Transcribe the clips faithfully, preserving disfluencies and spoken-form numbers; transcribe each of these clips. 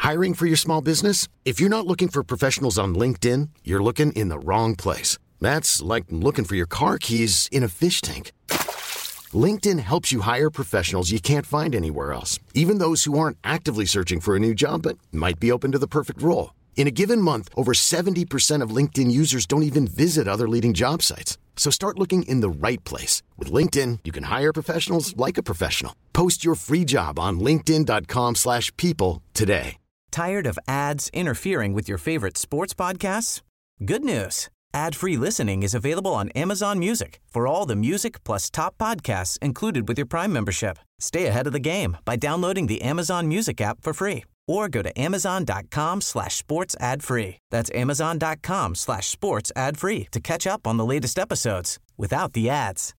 Hiring for your small business? If you're not looking for professionals on LinkedIn, you're looking in the wrong place. That's like looking for your car keys in a fish tank. LinkedIn helps you hire professionals you can't find anywhere else, even those who aren't actively searching for a new job but might be open to the perfect role. In a given month, over seventy percent of LinkedIn users don't even visit other leading job sites. So start looking in the right place. With LinkedIn, you can hire professionals like a professional. Post your free job on linkedin.com slash people today. Tired of ads interfering with your favorite sports podcasts? Good news. Ad-free listening is available on Amazon Music for all the music plus top podcasts included with your Prime membership. Stay ahead of the game by downloading the Amazon Music app for free or go to amazon.com slash sports ad free. That's amazon.com slash sports ad free to catch up on the latest episodes without the ads.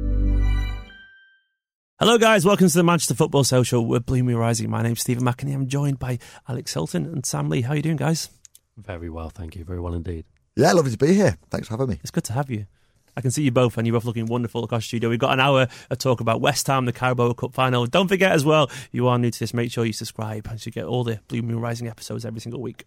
Hello guys, welcome to the Manchester Football Social with Blue Moon Rising. My name's Stephen McInerney. I'm joined by Alex Hilton and Sam Lee. How are you doing, guys? Very well, thank you. Very well indeed. Yeah, lovely to be here. Thanks for having me. It's good to have you. I can see you both, and you're both looking wonderful across the studio. We've got an hour of talk about West Ham, the Carabao Cup final. Don't forget as well, you are new to this, make sure you subscribe and you get all the Blue Moon Rising episodes every single week.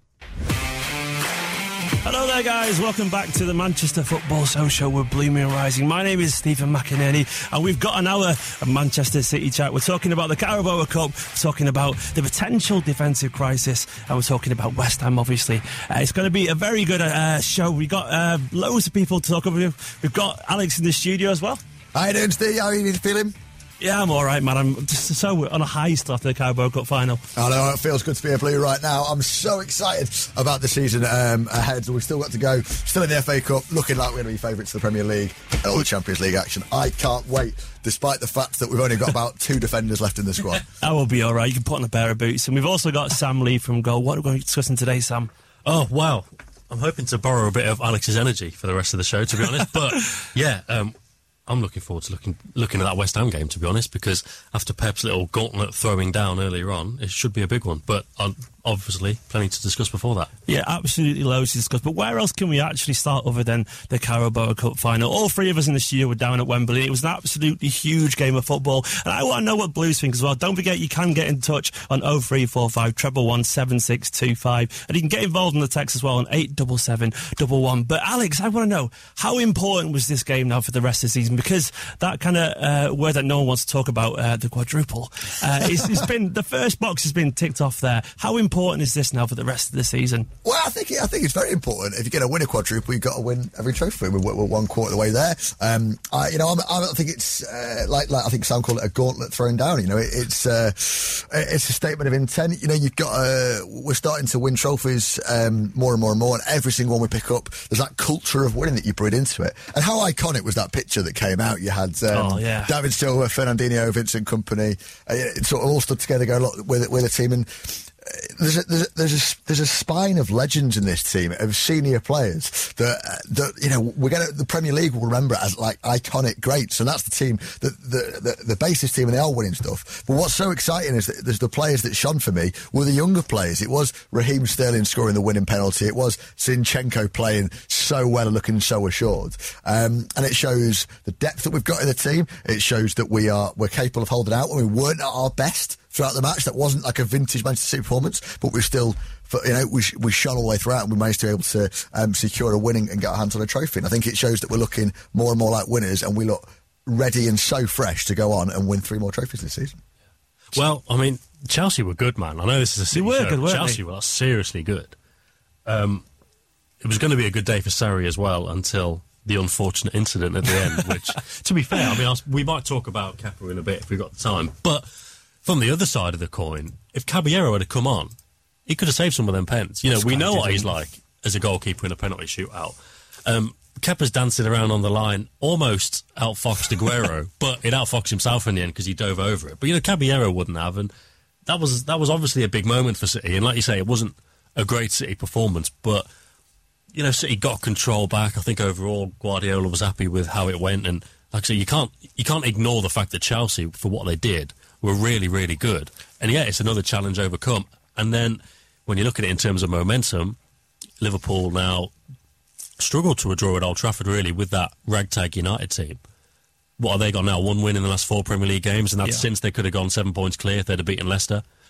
Hello there, guys. Welcome back to the Manchester Football Social with Blue Moon Rising. My name is Stephen McInerney, and we've got an hour of Manchester City chat. We're talking about the Carabao Cup, we're talking about the potential defensive crisis, and we're talking about West Ham, obviously. Uh, it's going to be a very good uh, show. We've got uh, loads of people to talk about. We've got Alex in the studio as well. How you doing, Steve? How are you feeling? Yeah, I'm all right, man. I'm just so on a high start after the Carabao Cup final. I know, it feels good to be a Blue right now. I'm so excited about the season um, ahead. We've still got to go. Still in the F A Cup, looking like we're going to be favourites to the Premier League and all the Champions League action. I can't wait, despite the fact that we've only got about two defenders left in the squad. That will be all right. You can put on a pair of boots. And we've also got Sam Lee from Goal. What are we going to be discussing today, Sam? Oh, wow. I'm hoping to borrow a bit of Alex's energy for the rest of the show, to be honest. But, yeah, um, I'm looking forward to looking looking at that West Ham game, to be honest, because after Pep's little gauntlet throwing down earlier on, it should be a big one. But um, obviously, plenty to discuss before that. Yeah, absolutely loads to discuss. But where else can we actually start other than the Carabao Cup final? All three of us in the studio were down at Wembley. It was an absolutely huge game of football. And I want to know what Blues think as well. Don't forget, you can get in touch on oh three four five, one one one, seven six two five. And you can get involved in the text as well on eight seven seven one one. But Alex, I want to know, how important was this game now for the rest of the season? Because that kind of uh, word that no one wants to talk about, uh, the quadruple, uh, it's, it's been, the first box has been ticked off there. How important is this now for the rest of the season? Well, I think I think it's very important. If you're going to win a quadruple, you've got to win every trophy. We're, we're one quarter of the way there. Um, I, you know, I'm, I don't think it's uh, like like I think Sam called it a gauntlet thrown down. You know, it, it's uh, it's a statement of intent. You know, you've got uh, we're starting to win trophies um, more and more and more, and every single one we pick up, there's that culture of winning that you breed into it. And how iconic was that picture that came out? You had um, oh, yeah. David Silva, Fernandinho, Vincent Kompany, uh, it sort of all stood together, go look with with a team and. There's a, there's a, there's a there's a spine of legends in this team, of senior players that that you know we're gonna the Premier League will remember it as like iconic greats, and that's the team that the, the the basis team, and they are winning stuff. But what's so exciting is that there's the players that shone for me were the younger players. It was Raheem Sterling scoring the winning penalty. It was Zinchenko playing so well and looking so assured, um, and it shows the depth that we've got in the team. It shows that we are we're capable of holding out when we weren't at our best throughout the match. That wasn't like a vintage Manchester City performance, but we still, you know, we we shone all the way throughout, and we managed to be able to um, secure a winning and get our hands on a trophy. And I think it shows that we're looking more and more like winners, and we look ready and so fresh to go on and win three more trophies this season. Well, I mean, Chelsea were good, man. I know this is a City they were show. good, weren't Chelsea they? were seriously good. Um, it was going to be a good day for Sarri as well until the unfortunate incident at the end, which, to be fair, I mean, I was, we might talk about Kepa in a bit if we've got the time, but from the other side of the coin, if Caballero had come on, he could have saved some of them pens. You know, That's we know what didn't. he's like as a goalkeeper in a penalty shootout. Um, Kepa's dancing around on the line, almost outfoxed Aguero, but it outfoxed himself in the end because he dove over it. But, you know, Caballero wouldn't have, and that was that was obviously a big moment for City. And like you say, it wasn't a great City performance, but, you know, City got control back. I think overall Guardiola was happy with how it went. And like I say, you can't, you can't ignore the fact that Chelsea, for what they did, were really, really good. And yeah, it's another challenge overcome. And then when you look at it in terms of momentum, Liverpool now struggled to a draw at Old Trafford, really, with that ragtag United team. What have they got now? One win in the last four Premier League games, and that's yeah. since they could have gone seven points clear if they'd have beaten Leicester.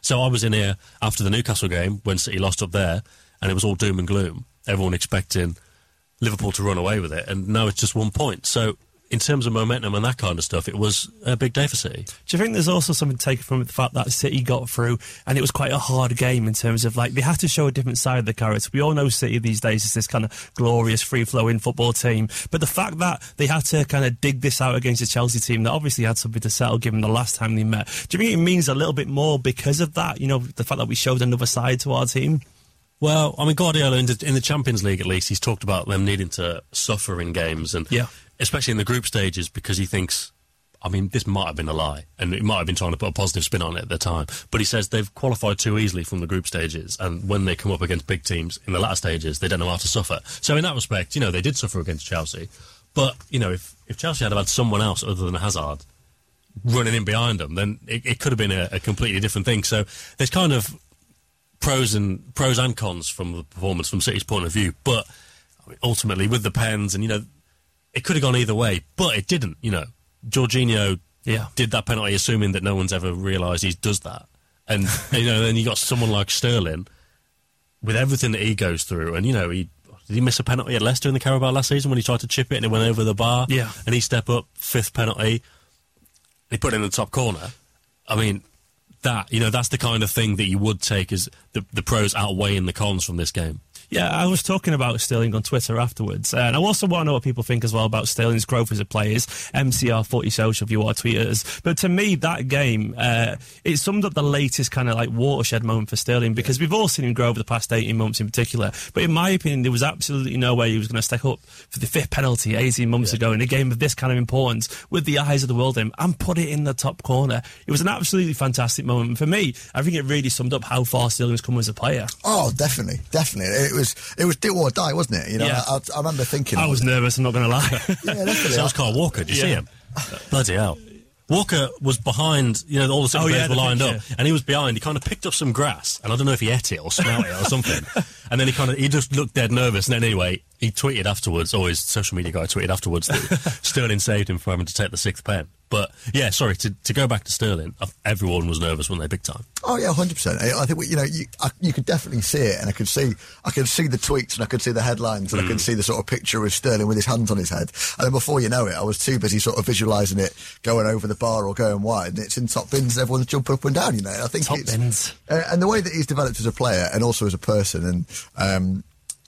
So I was in here after the Newcastle game when City lost up there, and it was all doom and gloom. Everyone expecting Liverpool to run away with it, and now it's just one point. So in terms of momentum and that kind of stuff, it was a big day for City. Do you think there's also something taken from the fact that City got through and it was quite a hard game in terms of, like, they had to show a different side of the character? We all know City these days is this kind of glorious, free-flowing football team, but the fact that they had to kind of dig this out against a Chelsea team that obviously had something to settle given the last time they met, do you think it means a little bit more because of that, you know, the fact that we showed another side to our team? Well, I mean, Guardiola, in the, in the Champions League at least, he's talked about them needing to suffer in games, and yeah. especially in the group stages, because he thinks, I mean, this might have been a lie, and it might have been trying to put a positive spin on it at the time, but he says they've qualified too easily from the group stages, and when they come up against big teams in the latter stages, they don't know how to suffer. So in that respect, you know, they did suffer against Chelsea, but, you know, if, if Chelsea had had someone else other than Hazard running in behind them, then it, it could have been a, a completely different thing. So there's kind of pros and pros and cons from the performance from City's point of view, but I mean, ultimately with the pens, and you know, it could have gone either way, but it didn't. You know, Jorginho yeah. did that penalty assuming that no one's ever realised he does that, and you know, then you got someone like Sterling with everything that he goes through, and you know, he did he miss a penalty at Leicester in the Carabao last season when he tried to chip it and it went over the bar, yeah, and he stepped up, fifth penalty, he put it in the top corner. I mean, that, you know, that's the kind of thing that you would take as the, the pros outweighing the cons from this game. Yeah, I was talking about Sterling on Twitter afterwards, uh, and I also want to know what people think as well about Sterling's growth as a player. M C R Footy Social, if you want to tweet at us. But to me, that game, uh, it summed up the latest kind of like watershed moment for Sterling, because we've all seen him grow over the past eighteen months in particular. But in my opinion, there was absolutely no way he was going to step up for the fifth penalty eighteen months yeah. ago in a game of this kind of importance with the eyes of the world in him and put it in the top corner. It was an absolutely fantastic moment. And for me, I think it really summed up how far Sterling's come as a player. Oh, definitely, definitely. It was it was do or die, wasn't it? You know, yeah. I, I remember thinking. I was nervous, I'm not going to lie. yeah, definitely. So was Kyle Walker. Did you yeah. see him? Bloody hell. Walker was behind, you know, all the City oh, players yeah, were lined picture. up, and he was behind. He kind of picked up some grass, and I don't know if he ate it or smelled it or something. And then he kind of, he just looked dead nervous. And then anyway, he tweeted afterwards, or his social media guy tweeted afterwards that Sterling saved him from having to take the sixth pen. But yeah, sorry, to, to go back to Sterling, everyone was nervous when they big time. Oh yeah, one hundred percent. I think, you know, you, I, you could definitely see it, and I could see, I could see the tweets, and I could see the headlines, and mm. I could see the sort of picture of Sterling with his hands on his head. And then before you know it, I was too busy sort of visualising it going over the bar or going wide, and it's in top bins, and everyone's jumping up and down. You know, and I think top it's, bins, uh, and the way that he's developed as a player and also as a person, and um,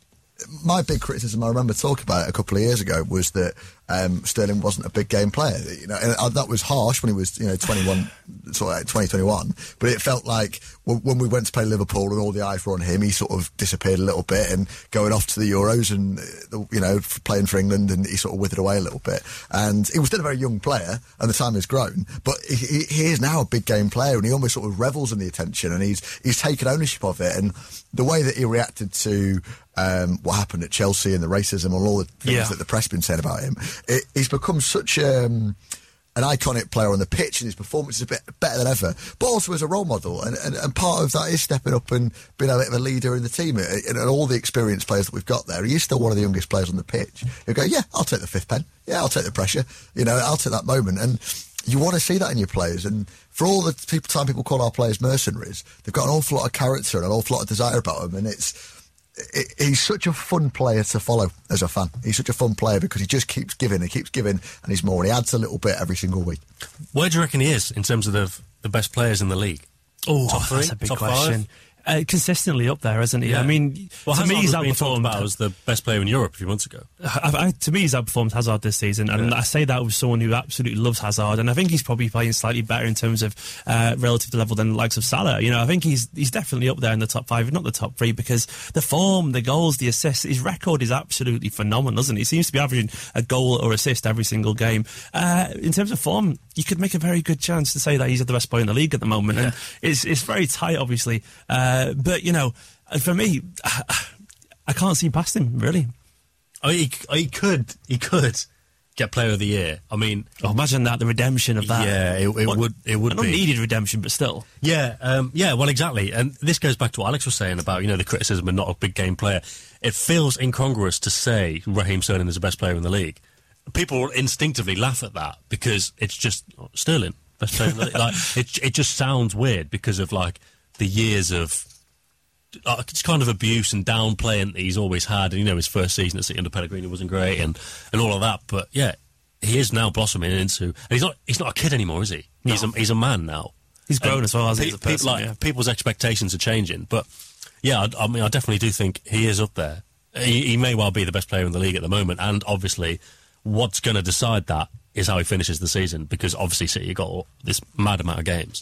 my big criticism, I remember talking about it a couple of years ago, was that um, Sterling wasn't a big game player. You know, and that was harsh when he was, you know, twenty-one, sort of twenty, twenty-one. But it felt like when we went to play Liverpool and all the eyes were on him, he sort of disappeared a little bit, and going off to the Euros and, you know, playing for England, and he sort of withered away a little bit. And he was still a very young player, and the time has grown. But he, he is now a big game player, and he almost sort of revels in the attention, and he's he's taken ownership of it. And the way that he reacted to Um, what happened at Chelsea and the racism and all the things yeah. that the press been saying about him, it, he's become such um, an iconic player on the pitch, and his performance is a bit better than ever, but also as a role model, and, and, and part of that is stepping up and being a bit of a leader in the team, and, and all the experienced players that we've got there. He is still one of the youngest players on the pitch. He'll go, yeah, I'll take the fifth pen, yeah, I'll take the pressure, you know, I'll take that moment. And you want to see that in your players, and for all the people, time people call our players mercenaries, they've got an awful lot of character and an awful lot of desire about them, and it's It, he's such a fun player to follow as a fan. He's such a fun player because he just keeps giving and keeps giving, and he's more, and he adds a little bit every single week. Where do you reckon he is in terms of the, the best players in the league? Oh, top three, that's a big top question. Five? Uh, consistently up there, isn't he? Yeah. I mean, well, to Hazard me, he's was being talked outperformed. about as the best player in Europe a few months ago. I, I, to me, he's outperformed Hazard this season, and yeah. I say that with someone who absolutely loves Hazard, and I think he's probably playing slightly better in terms of uh, relative to level than the likes of Salah. You know, I think he's he's definitely up there in the top five, if not the top three, because the form, the goals, the assists, his record is absolutely phenomenal, isn't it? He seems to be averaging a goal or assist every single game. Uh, in terms of form, you could make a very good chance to say that he's the best player in the league at the moment, yeah. and it's it's very tight, obviously, uh, but you know. And for me, I can't see past him, really. I mean, he, he could, he could get Player of the Year. I mean, oh, imagine that, the redemption of that. Yeah, it, it what, would, it would an be unneeded redemption, but still. Yeah, um, yeah. Well, exactly. And this goes back to what Alex was saying about, you know, the criticism of not a big game player. It feels incongruous to say Raheem Sterling is the best player in the league. People instinctively laugh at that because it's just oh, Sterling, best player in the league. Like, it, it just sounds weird because of like the years of uh, it's kind of abuse and downplaying that he's always had. And, you know, his first season at City under Pellegrini wasn't great and, and all of that. But, yeah, he is now blossoming into... And he's not he's not a kid anymore, is he? No. He's, a, he's a man now. He's grown and as well, hasn't pe- he, as a person, people, like, yeah. People's expectations are changing. But, yeah, I, I mean, I definitely do think he is up there. He, he may well be the best player in the league at the moment. And, obviously, what's going to decide that is how he finishes the season, because obviously City got this mad amount of games.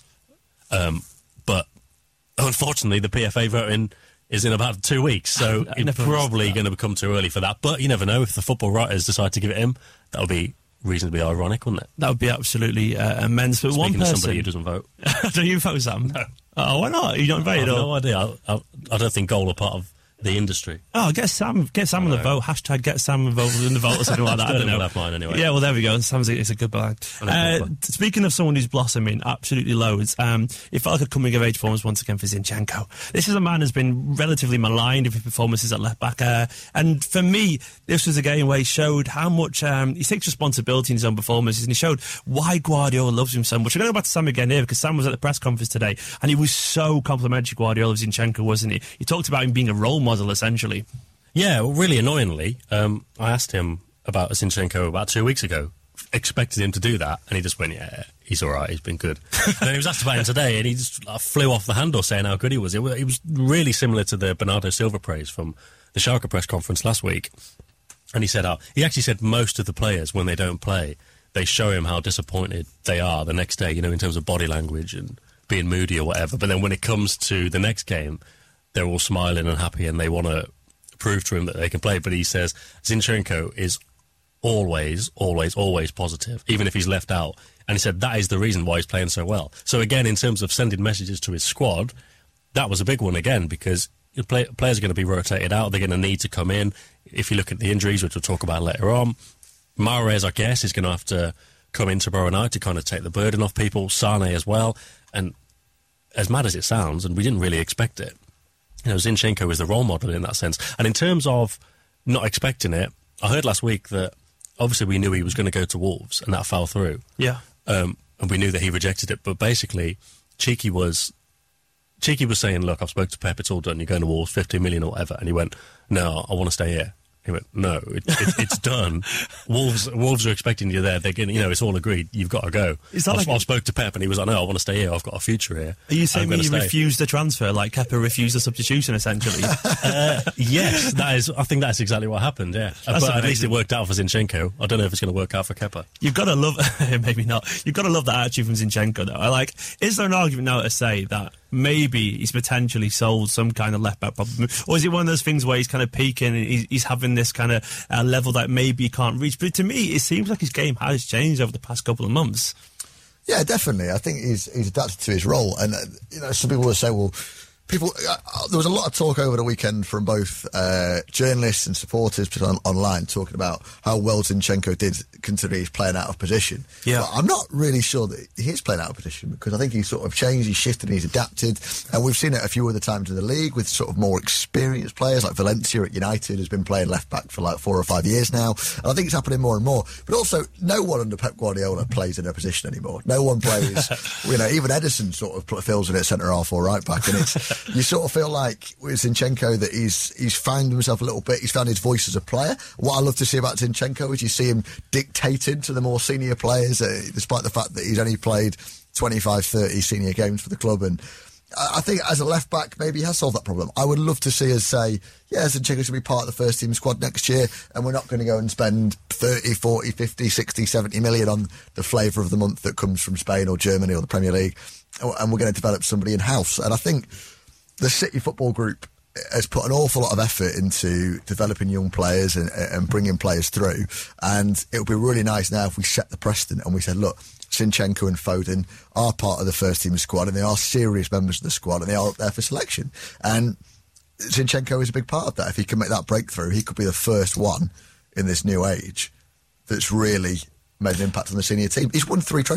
Um, but unfortunately, the P F A voting is in about two weeks, so it's probably going to become too early for that. But you never know. If the football writers decide to give it him, that'll be reasonably ironic, wouldn't it? That would be absolutely uh, immense. But Speaking one person, of somebody who doesn't vote. Do you vote, Sam? No. Oh, why not? You don't vote I have at all? no idea. I, I, I don't think goal are part of the industry. Oh, get Sam, get Sam on the vote. Hashtag get Sam involved in the vote or something like that. I don't know. Have mine anyway. Yeah, well, there we go. Sam's it's a good bag. Uh, speaking of someone who's blossoming, absolutely loads. Um, it felt like a coming of age performance once again for Zinchenko. This is a man who's been relatively maligned with his performances at left back, uh, and for me, this was a game where he showed how much um, he takes responsibility in his own performances, and he showed why Guardiola loves him so much. We're going to go back to Sam again here because Sam was at the press conference today, and he was so complimentary, Guardiola, of Zinchenko, wasn't he? He talked about him being a role model essentially. Yeah, well, really annoyingly, um, I asked him about Zinchenko about two weeks ago. Expected him to do that, and he just went, yeah, he's all right, he's been good. And then he was asked about him today, and he just uh, flew off the handle saying how good he was. It, was. it was really similar to the Bernardo Silva praise from the Schalke press conference last week. And he said, uh, he actually said most of the players, when they don't play, they show him how disappointed they are the next day, you know, in terms of body language and being moody or whatever. But then when it comes to the next game, they're all smiling and happy, and they want to prove to him that they can play. But he says Zinchenko is always, always, always positive, even if he's left out. And he said that is the reason why he's playing so well. So again, in terms of sending messages to his squad, that was a big one again, because play, players are going to be rotated out. They're going to need to come in. If you look at the injuries, which we'll talk about later on, Mahrez, I guess, is going to have to come in tomorrow night to kind of take the burden off people. Sane as well. And as mad as it sounds, and we didn't really expect it, you know, Zinchenko is the role model in that sense. And in terms of not expecting it, I heard last week that obviously we knew he was going to go to Wolves, and that fell through. Yeah. Um, and we knew that he rejected it. But basically, Cheeky was Cheeky was saying, look, I've spoken to Pep, it's all done. You're going to Wolves, fifty million or whatever. And he went, no, I want to stay here. He went, no, it, it, it's done. Wolves Wolves are expecting you there. They're getting, you know, it's all agreed. You've got to go. Is that I, like I spoke to Pep, and he was like, no, I want to stay here. I've got a future here. Are you saying he stay. refused the transfer, like Kepa refused the substitution, essentially? uh, yes, that is. I think that's exactly what happened. Yeah, uh, but at least it worked out for Zinchenko. I don't know if it's going to work out for Kepa. You've got to love, maybe not. You've got to love that attitude from Zinchenko, though. I like. Is there an argument now to say that maybe he's potentially sold some kind of left back problem, or is it one of those things where he's kind of peaking and he's, he's having this kind of uh, level that maybe he can't reach? But to me, it seems like his game has changed over the past couple of months. Yeah, definitely. I think he's he's adapted to his role, and uh, you know, some people will say, well, people. Uh, there was a lot of talk over the weekend from both uh, journalists and supporters on, online talking about how well Zinchenko did, considering he's playing out of position. Yeah, but I'm not really sure that he's playing out of position, because I think he's sort of changed, he's shifted, he's adapted, and we've seen it a few other times in the league with sort of more experienced players, like Valencia at United has been playing left back for like four or five years now, and I think it's happening more and more. But also, no one under Pep Guardiola plays in a position anymore. No one plays, you know, even Edison sort of fills in at centre half or right back, and it's you sort of feel like with Zinchenko that he's he's found himself a little bit. He's found his voice as a player. What I love to see about Zinchenko is you see him dictating to the more senior players, uh, despite the fact that he's only played twenty-five, thirty senior games for the club. And I think as a left back, maybe he has solved that problem. I would love to see us say, yeah, Zinchenko should be part of the first team squad next year, and we're not going to go and spend thirty, forty, fifty, sixty, seventy million on the flavour of the month that comes from Spain or Germany or the Premier League, and we're going to develop somebody in-house. And I think the City Football Group has put an awful lot of effort into developing young players and, and bringing players through, and it would be really nice now if we set the precedent and we said, look, Zinchenko and Foden are part of the first team squad, and they are serious members of the squad, and they are up there for selection. And Zinchenko is a big part of that. If he can make that breakthrough, he could be the first one in this new age that's really made an impact on the senior team. He's won three trophies.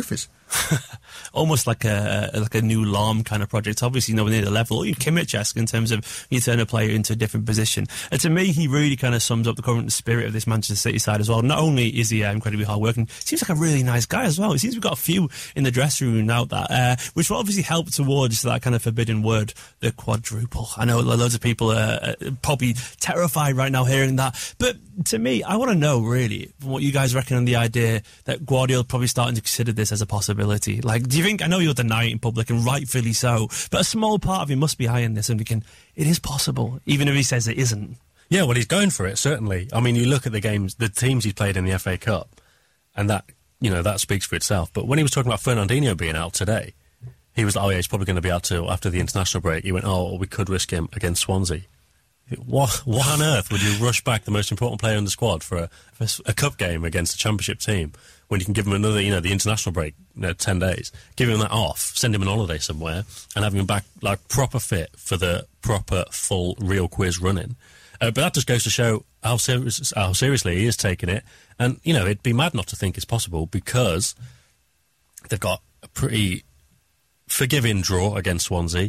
Almost like a like a new Lahm kind of project. Obviously, nowhere near the level of Kimmich-esque in terms of you turn a player into a different position. And to me, he really kind of sums up the current spirit of this Manchester City side as well. Not only is he uh, incredibly hard-working, seems like a really nice guy as well. It seems we've got a few in the dressing room now that, uh, which will obviously help towards that kind of forbidden word, the quadruple. I know loads of people are probably terrified right now hearing that. But to me, I want to know, really, from what you guys reckon on the idea that Guardiola's probably starting to consider this as a possibility. Like, do you think, I know you'll deny it in public, and rightfully so, but a small part of you must be high in this and thinking, it is possible, even if he says it isn't. Yeah, well, he's going for it, certainly. I mean, you look at the games, the teams he's played in the F A Cup, and that, you know, that speaks for itself. But when he was talking about Fernandinho being out today, he was like, oh yeah, he's probably going to be out till after the international break. He went, oh, we could risk him against Swansea. What, what on earth would you rush back the most important player in the squad for a, for a cup game against a championship team when you can give him another, you know, the international break, you know, ten days, give him that off, send him on holiday somewhere, and have him back like proper fit for the proper full real quiz running? Uh, but that just goes to show how serious, how seriously he is taking it. And you know, it'd be mad not to think it's possible because they've got a pretty forgiving draw against Swansea.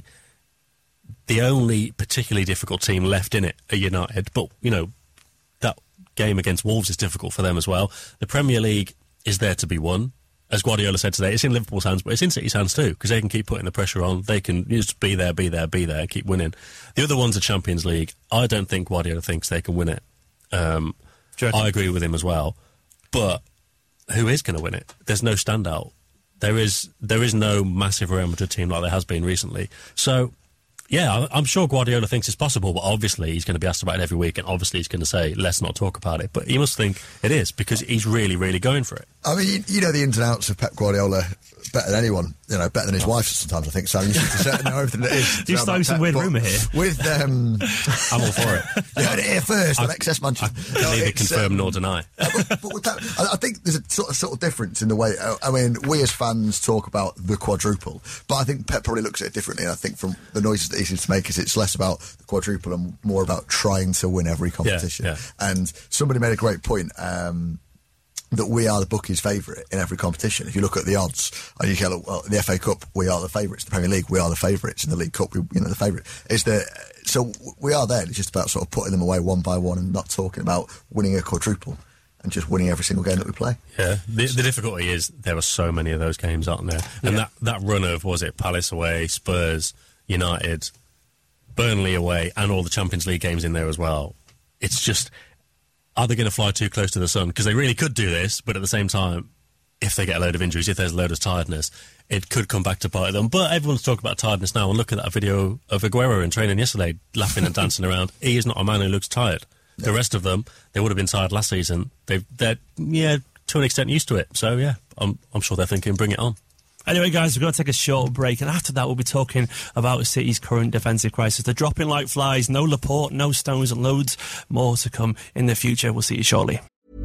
The only particularly difficult team left in it are United, but, you know, that game against Wolves is difficult for them as well. The Premier League is there to be won. As Guardiola said today, it's in Liverpool's hands, but it's in City's hands too, because they can keep putting the pressure on. They can just be there, be there, be there, keep winning. The other one's the Champions League. I don't think Guardiola thinks they can win it. Um, I agree with him as well. But who is going to win it? There's no standout. There is, there is no massive Real Madrid team like there has been recently. So... yeah, I'm sure Guardiola thinks it's possible, but obviously he's going to be asked about it every week, and obviously he's going to say, let's not talk about it. But he must think it is, because he's really, really going for it. I mean, you know the ins and outs of Pep Guardiola better than anyone, you know, better than his wife sometimes, I think. So you should know everything that is. You're starting some weird rumour here. With, um... I'm all for it. You heard it here first, on X S Manchester. I can neither confirm um, nor deny. Uh, but, but with that, I, I think there's a sort of, sort of difference in the way, uh, I mean, we as fans talk about the quadruple, but I think Pep probably looks at it differently, and I think from the noises that he seems to make is it's less about the quadruple and more about trying to win every competition. Yeah, yeah. And somebody made a great point, um, that we are the bookies' favourite in every competition. If you look at the odds, and you go, well, in the F A Cup, we are the favourites. The Premier League, we are the favourites. In the League Cup, we, you know, the favourite. Is the so we are there. It's just about sort of putting them away one by one and not talking about winning a quadruple and just winning every single game that we play. Yeah, the, the difficulty is there are so many of those games, aren't there? And yeah. that, that run of, was it Palace away, Spurs, United, Burnley away, and all the Champions League games in there as well. It's just... are they going to fly too close to the sun? Because they really could do this, but at the same time, if they get a load of injuries, if there's a load of tiredness, it could come back to bite them. But everyone's talking about tiredness now, and look at that video of Aguero in training yesterday, laughing and dancing around. He is not a man who looks tired. Yeah. The rest of them, they would have been tired last season. They've, they're, yeah, to an extent used to it. So, yeah, I'm, I'm sure they're thinking, bring it on. Anyway, guys, we're going to take a short break, and after that we'll be talking about City's current defensive crisis. They're dropping like flies, no Laporte, no Stones, and loads more to come in the future. We'll see you shortly.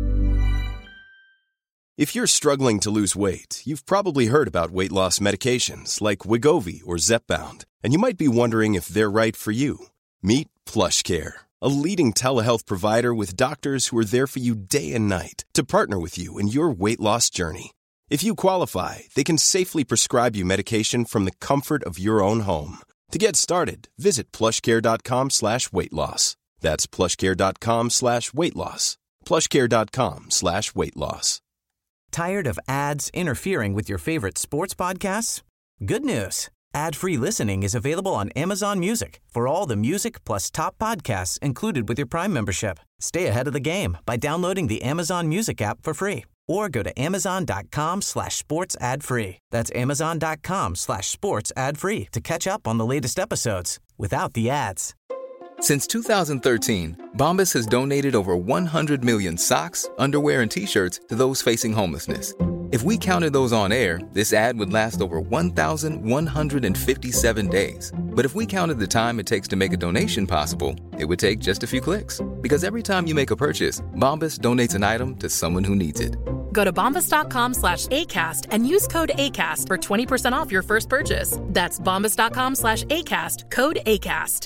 If you're struggling to lose weight, you've probably heard about weight loss medications like Wegovy or Zepbound, and you might be wondering if they're right for you. Meet PlushCare, a leading telehealth provider with doctors who are there for you day and night to partner with you in your weight loss journey. If you qualify, they can safely prescribe you medication from the comfort of your own home. To get started, visit plushcare.com slash weight loss. That's plushcare.com slash weight loss. plushcare.com slash weight loss. Tired of ads interfering with your favorite sports podcasts? Good news. Ad-free listening is available on Amazon Music for all the music plus top podcasts included with your Prime membership. Stay ahead of the game by downloading the Amazon Music app for free or go to amazon.com slash sports ad free. That's amazon.com slash sports ad free to catch up on the latest episodes without the ads. Since two thousand thirteen, Bombas has donated over one hundred million socks, underwear, and T-shirts to those facing homelessness. If we counted those on air, this ad would last over one thousand one hundred fifty-seven days. But if we counted the time it takes to make a donation possible, it would take just a few clicks. Because every time you make a purchase, Bombas donates an item to someone who needs it. Go to bombas.com slash ACAST and use code ACAST for twenty percent off your first purchase. That's bombas.com slash ACAST, code ACAST.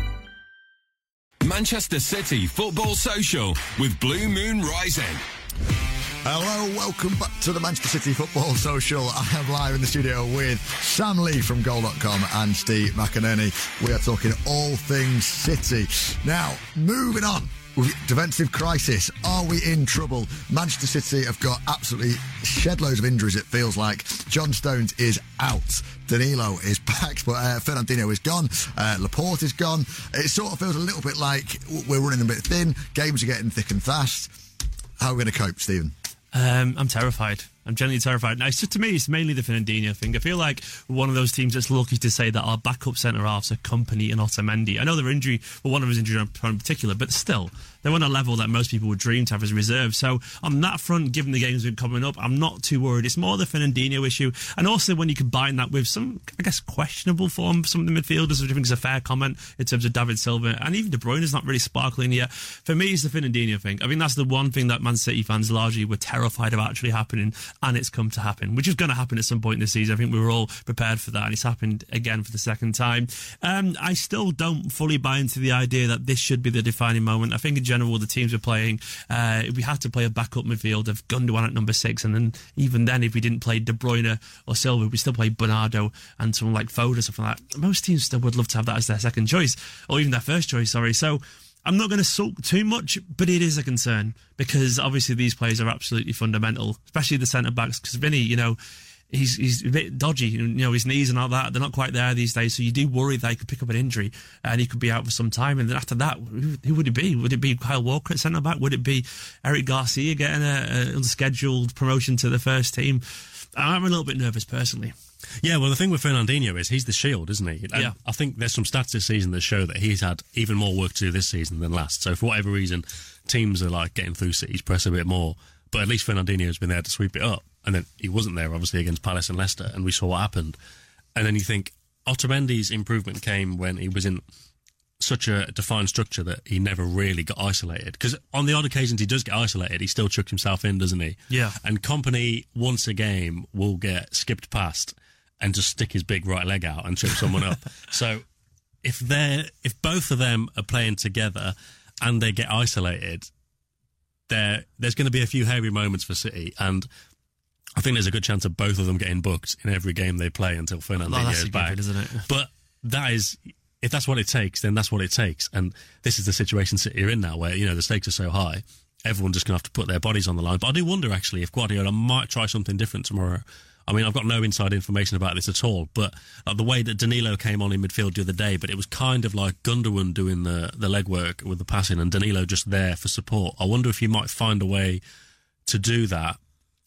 Manchester City Football Social with Blue Moon Rising. Hello, welcome back to the Manchester City Football Social. I am live in the studio with Sam Lee from goal dot com and Steve McInerney. We are talking all things City. Now, moving on. Defensive crisis. Are we in trouble? Manchester City have got absolutely shed loads of injuries, it feels like. John Stones is out. Danilo is back, but uh, Fernandinho is gone. Uh, Laporte is gone. It sort of feels a little bit like we're running a bit thin. Games are getting thick and fast. How are we going to cope, Stephen? Um, I'm terrified. I'm genuinely terrified. Now, so to me, it's mainly the Fernandinho thing. I feel like we're one of those teams that's lucky to say that our backup centre-halves are Kompany and Otamendi. I know their injury, well, one of his injury in particular, but still, they're on a level that most people would dream to have as reserve. So on that front, given the games we've coming up, I'm not too worried. It's more the Fernandinho issue. And also when you combine that with some, I guess, questionable form for some of the midfielders, which I think is a fair comment in terms of David Silva. And even De Bruyne is not really sparkling yet. For me, it's the Fernandinho thing. I think that's the one thing that Man City fans largely were terrified of actually happening. And it's come to happen, which is going to happen at some point in the season. I think we were all prepared for that, and it's happened again for the second time. Um, I still don't fully buy into the idea that this should be the defining moment. I think in general, the teams we're playing, uh, we had to play a backup midfield of Gundogan at number six, and then even then, if we didn't play De Bruyne or Silva, we still play Bernardo and someone like Foden, something like that. Most teams still would love to have that as their second choice, or even their first choice, sorry. So I'm not going to sulk too much, but it is a concern because obviously these players are absolutely fundamental, especially the centre-backs, because Vinny, you know, he's he's a bit dodgy, you know, his knees and all that, they're not quite there these days, so you do worry that he could pick up an injury and he could be out for some time, and then after that, who, who would it be? Would it be Kyle Walker at centre-back? Would it be Eric Garcia getting a, a unscheduled promotion to the first team? I'm a little bit nervous personally. Yeah, well, the thing with Fernandinho is he's the shield, isn't he? And yeah. I think there's some stats this season that show that he's had even more work to do this season than last. So for whatever reason, teams are like getting through City's press a bit more. But at least Fernandinho has been there to sweep it up. And then he wasn't there, obviously, against Palace and Leicester, and we saw what happened. And then you think Otamendi's improvement came when he was in such a defined structure that he never really got isolated. Because on the odd occasions he does get isolated, he still chucks himself in, doesn't he? Yeah. And Kompany, once a game, will get skipped past and just stick his big right leg out and trip someone up. So if they're if both of them are playing together and they get isolated, there there's going to be a few hairy moments for City, and I think there's a good chance of both of them getting booked in every game they play until Fernandinho oh, is back, good, isn't it? But that is, if that's what it takes, then that's what it takes. And this is the situation City are in now, where, you know, the stakes are so high, everyone's just going to have to put their bodies on the line. But I do wonder, actually, if Guardiola might try something different tomorrow. I mean, I've got no inside information about this at all, but like the way that Danilo came on in midfield the other day, but it was kind of like Gundogan doing the, the legwork with the passing and Danilo just there for support. I wonder if he might find a way to do that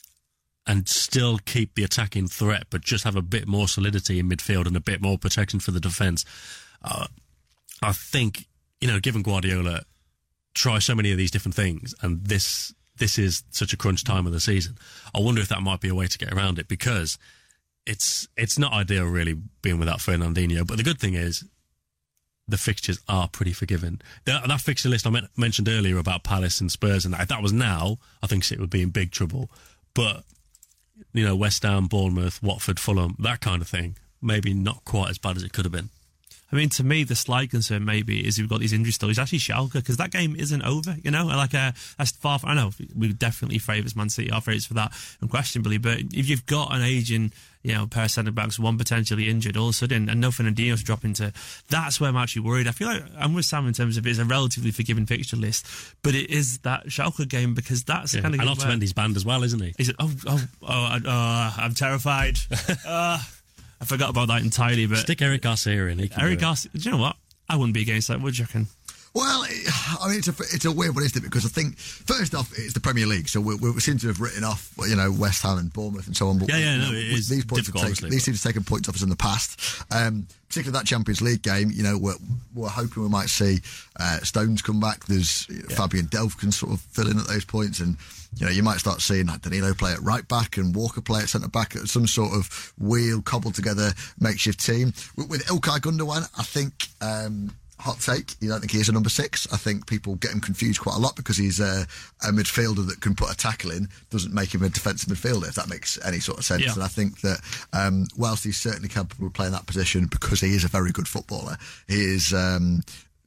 and still keep the attacking threat, but just have a bit more solidity in midfield and a bit more protection for the defence. Uh, I think, you know, given Guardiola try so many of these different things, and this... this is such a crunch time of the season, I wonder if that might be a way to get around it, because it's it's not ideal really being without Fernandinho. But the good thing is the fixtures are pretty forgiving. That, that fixture list I men- mentioned earlier about Palace and Spurs, and that, if that was now, I think City would be in big trouble. But, you know, West Ham, Bournemouth, Watford, Fulham, that kind of thing, maybe not quite as bad as it could have been. I mean, to me, the slight concern maybe is we've got these injury stories. Actually, Schalke, because that game isn't over, you know? Like, uh, that's far from, I know we definitely favourites Man City, our favourites for that, unquestionably. But if you've got an aging, you know, pair of centre-backs, one potentially injured, all of a sudden, and no Fernandinho's dropping to, that's where I'm actually worried. I feel like I'm with Sam in terms of it's a relatively forgiving fixture list, but it is that Schalke game, because that's Yeah. the kind of and Otamendi's banned as well, isn't he? Is it? Oh, oh, oh, I, oh I'm terrified. uh, I forgot about that entirely, but... Stick Eric Garcia in. He can Eric do it. Garcia, do you know what? I wouldn't be against that, would you reckon? Well, I mean, it's a, it's a weird one, isn't it? Because I think, first off, it's the Premier League, so we, we seem to have written off, you know, West Ham and Bournemouth and so on. But Yeah, yeah, you no, know, it is these points difficult, have taken, obviously, these but- teams have taken points off us in the past. Um, particularly that Champions League game, you know, we're, we're hoping we might see uh, Stones come back. There's you know, Yeah. Fabian Delph can sort of fill in at those points, and you know, you might start seeing like Danilo play at right back and Walker play at centre back, some sort of wheel cobbled together makeshift team. With, with Ilkay Gundogan, I think. Um, Hot take, you don't think he is a number six? I think people get him confused quite a lot because he's a, a midfielder that can put a tackle in, doesn't make him a defensive midfielder, if that makes any sort of sense. Yeah. And I think that um, whilst he's certainly capable of playing that position because he is a very good footballer, he is um,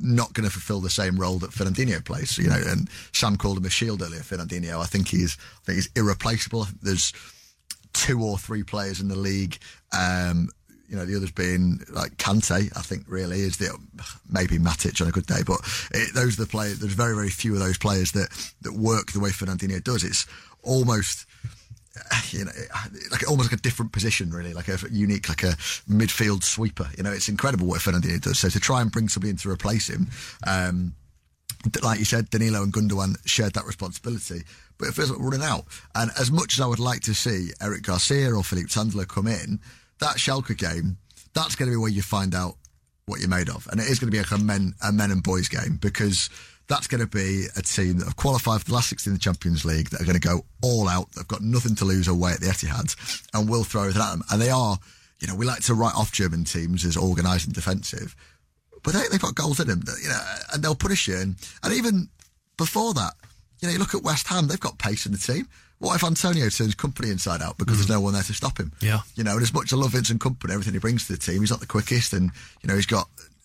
not going to fulfil the same role that Fernandinho plays. You know, and Sam called him a shield earlier, Fernandinho. I think he's, I think he's irreplaceable. There's two or three players in the league. Um, you know, the others being like Kante, I think really is the, maybe Matic on a good day, but it, those are the players, there's very, very few of those players that, that work the way Fernandinho does. It's almost, you know, like almost like a different position really, like a unique, like a midfield sweeper. You know, it's incredible what Fernandinho does. So to try and bring somebody in to replace him, um, like you said, Danilo and Gundogan shared that responsibility, but it feels like we're running out. And as much as I would like to see Eric Garcia or Philippe Tandler come in, that Schalke game, that's going to be where you find out what you're made of. And it is going to be like a men, a men and boys game, because that's going to be a team that have qualified for the last sixteen in the Champions League, that are going to go all out, they've got nothing to lose away at the Etihad, and will throw everything at them. And they are, you know, we like to write off German teams as organised and defensive, but they, they've got goals in them, that, you know, and they'll punish you. And, and even before that, you know, you look at West Ham, they've got pace in the team. What if Antonio turns Kompany inside out because mm. there's no one there to stop him? Yeah. You know, and as much as I love Vincent Kompany, everything he brings to the team, he's not the quickest, and, you know, he's got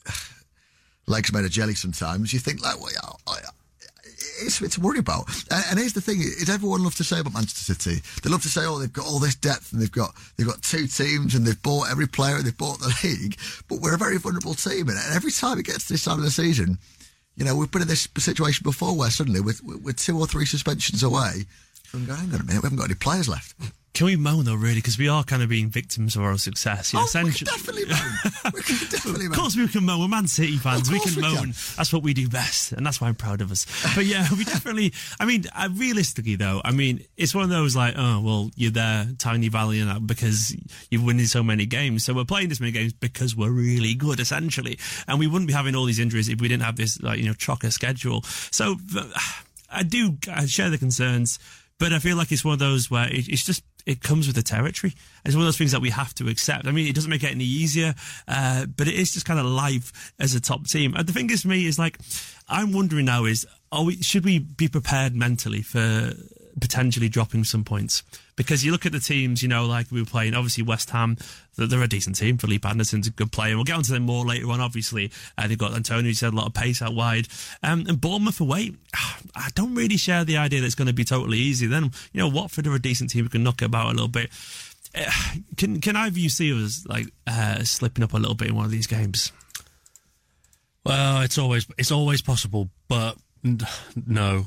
legs made of jelly sometimes. You think, like, well, I, I, it's, it's a worry about. And, and here's the thing, is everyone loves to say about Manchester City. They love to say, oh, they've got all this depth, and they've got they've got two teams, and they've bought every player, and they've bought the league, but we're a very vulnerable team, and every time it gets to this time of the season, you know, we've been in this situation before where suddenly we're, we're two or three suspensions away from going, hang on a minute, we haven't got any players left. Can we moan though, really? Because we are kind of being victims of our own success. You know, oh, we can definitely moan. We can definitely moan. Of course we can moan. We're Man City fans. We can we moan. Can. That's what we do best, and that's why I'm proud of us. But yeah, we definitely, I mean, uh, realistically though, I mean, it's one of those like, oh, well, you're there, Tiny Valley, and that because you've winning so many games. So we're playing this many games because we're really good, essentially. And we wouldn't be having all these injuries if we didn't have this, like, you know, chocker schedule. So uh, I do I share the concerns, but I feel like it's one of those where it, it's just, it comes with the territory. It's one of those things that we have to accept. I mean, it doesn't make it any easier, uh, but it is just kind of life as a top team. And the thing is, for me, is like, I'm wondering now is, are we, should we be prepared mentally for potentially dropping some points? Because you look at the teams, you know, like we were playing, obviously West Ham, they're a decent team. Philippe Anderson's a good player. We'll get onto them more later on, obviously. Uh, they've got Antonio, who's had a lot of pace out wide. Um, and Bournemouth away, I don't really share the idea that it's going to be totally easy. Then, you know, Watford are a decent team who can knock it about a little bit. Uh, can can either of you see us, like, uh, slipping up a little bit in one of these games? Well, it's always it's always possible, but no.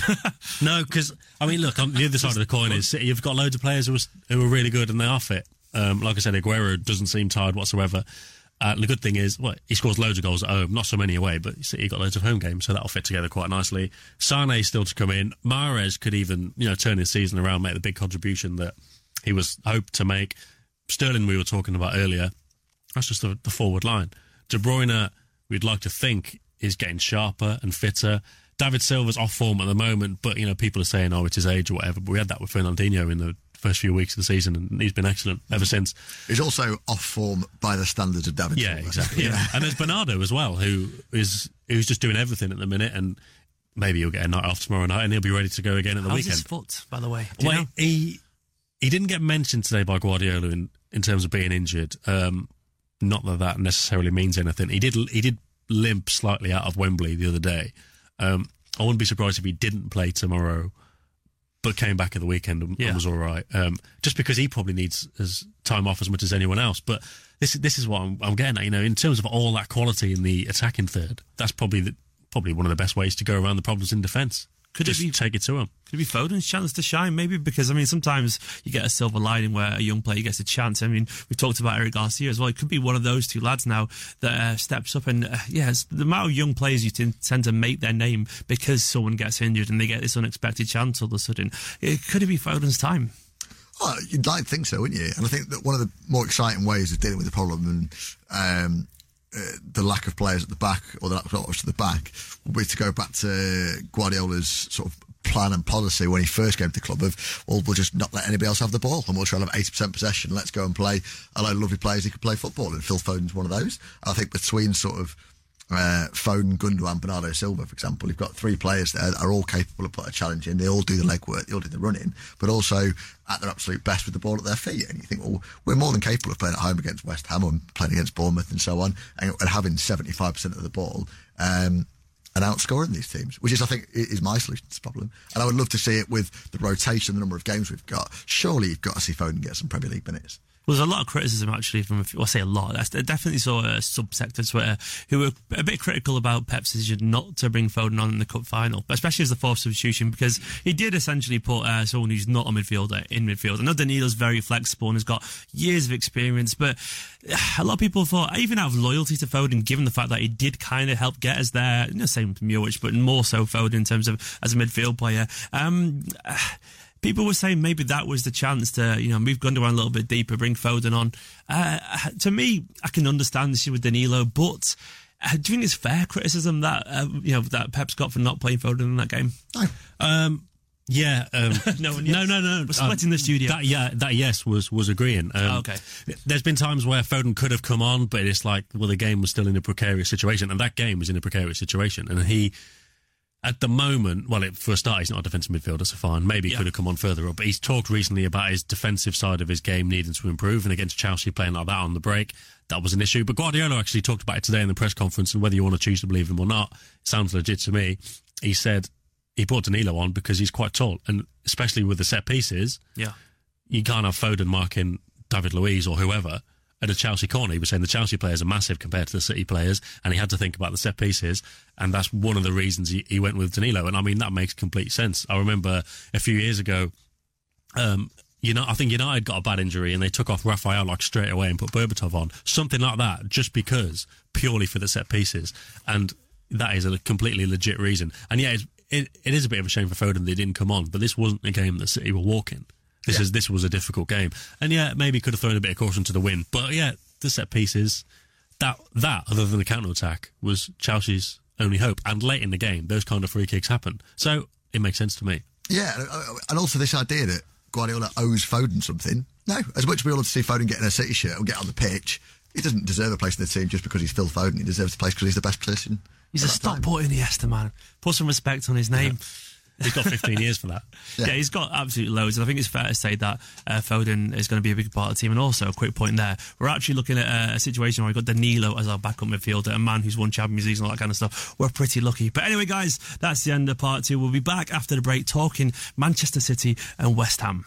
No, because, I mean, look, on the other side of the coin is City, you've got loads of players who are, who are really good and they are fit. Um, like I said, Aguero doesn't seem tired whatsoever. Uh, the good thing is, well, he scores loads of goals at home, not so many away, but City got loads of home games, so that'll fit together quite nicely. Sane's still to come in. Mahrez could even, you know, turn his season around, make the big contribution that he was hoped to make. Sterling, we were talking about earlier, that's just the, the forward line. De Bruyne, we'd like to think, is getting sharper and fitter. David Silva's off form at the moment, but, you know, people are saying, oh, it's his age or whatever. But we had that with Fernandinho in the first few weeks of the season, and he's been excellent ever since. He's also off form by the standards of David yeah, Silva. Exactly, yeah, exactly. And there's Bernardo as well, who is who's just doing everything at the minute, and maybe he'll get a night off tomorrow night, and he'll be ready to go again at the How's weekend. His foot, by the way? Do well, you know? he he didn't get mentioned today by Guardiola in, in terms of being injured. Um, not that that necessarily means anything. He did he did limp slightly out of Wembley the other day. Um, I wouldn't be surprised if he didn't play tomorrow, but came back at the weekend and, yeah. and was all right. Um, just because he probably needs his time off as much as anyone else. But this this is what I'm, I'm getting at. You know, in terms of all that quality in the attacking third, that's probably the, probably one of the best ways to go around the problems in defence. Could just it be, take it to him. Could it be Foden's chance to shine? Maybe because, I mean, sometimes you get a silver lining where a young player gets a chance. I mean, we talked about Eric Garcia as well. It could be one of those two lads now that uh, steps up. And, uh, yeah, the amount of young players you t- tend to make their name because someone gets injured and they get this unexpected chance all of a sudden. It, could it be Foden's time? Well, you'd like to think so, wouldn't you? And I think that one of the more exciting ways of dealing with the problem and um, uh, the lack of players at the back, or the lack of players at the back, would be to go back to Guardiola's sort of plan and policy when he first came to the club of, well, we'll just not let anybody else have the ball and we'll try and have eighty percent possession. Let's go and play a load of lovely players who can play football. And Phil Foden's one of those. And I think between sort of uh, Foden, Gundogan, Bernardo Silva, for example. You've got three players there that are all capable of putting a challenge in. They all do the legwork, they all do the running, but also at their absolute best with the ball at their feet. And you think, well, we're more than capable of playing at home against West Ham and playing against Bournemouth and so on, and, and having seventy-five percent of the ball. Um, and outscoring these teams, which is, I think, is my solution to this problem. And I would love to see it with the rotation, the number of games we've got. Surely you've got to see Foden get some Premier League minutes. Well, there's a lot of criticism, actually, from, well, I say a lot, I definitely saw a subsect of Twitter who were a bit critical about Pep's decision not to bring Foden on in the cup final, especially as the fourth substitution, because he did essentially put uh, someone who's not a midfielder in midfield. I know Danilo's very flexible and has got years of experience, but a lot of people thought, even out of loyalty to Foden, given the fact that he did kind of help get us there, you know, same with Muric, but more so Foden in terms of as a midfield player, um... people were saying maybe that was the chance to, you know, move Gundogan a little bit deeper, bring Foden on. Uh, to me, I can understand this with Danilo, but uh, do you think it's fair criticism that, uh, you know, that Pep's got for not playing Foden in that game? No. Um, yeah. Um, no, one no, no, no. We're splitting um, the studio. That, yeah, that yes was, was agreeing. Um, oh, okay. There's been times where Foden could have come on, but it's like, well, the game was still in a precarious situation, and that game was in a precarious situation, and he... At the moment, well, it, for a start, he's not a defensive midfielder, so fine. Maybe he yeah. could have come on further up. But he's talked recently about his defensive side of his game needing to improve, and against Chelsea playing like that on the break, that was an issue. But Guardiola actually talked about it today in the press conference, and whether you want to choose to believe him or not, it sounds legit to me. He said he brought Danilo on because he's quite tall, and especially with the set pieces, yeah, you can't have Foden marking David Luiz or whoever at a Chelsea corner. He was saying the Chelsea players are massive compared to the City players, and he had to think about the set pieces, and that's one of the reasons he, he went with Danilo. And I mean, that makes complete sense. I remember a few years ago, um, you know, I think United got a bad injury and they took off Raphael like straight away and put Berbatov on, something like that, just because, purely for the set pieces. And that is a completely legit reason. And yeah, it's, it, it is a bit of a shame for Foden that he didn't come on, but this wasn't a game that City were walking. This yeah. is this was a difficult game, and yeah, maybe could have thrown a bit of caution to the wind. But yeah, the set pieces, that that other than the counter attack, was Chelsea's only hope. And late in the game, those kind of free kicks happen, so it makes sense to me. Yeah, and also this idea that Guardiola owes Foden something. No, as much as we all love to see Foden get in a City shirt and get on the pitch, he doesn't deserve a place in the team just because he's Phil Foden. He deserves a place because he's the best person. He's a Stockport Iniesta, man. Put some respect on his name. Yeah. He's got fifteen years for that. Yeah. yeah, he's got absolute loads. And I think it's fair to say that uh, Foden is going to be a big part of the team. And also, a quick point there, we're actually looking at a, a situation where we've got Danilo as our backup midfielder, a man who's won Champions League and all that kind of stuff. We're pretty lucky. But anyway, guys, that's the end of part two. We'll be back after the break talking Manchester City and West Ham.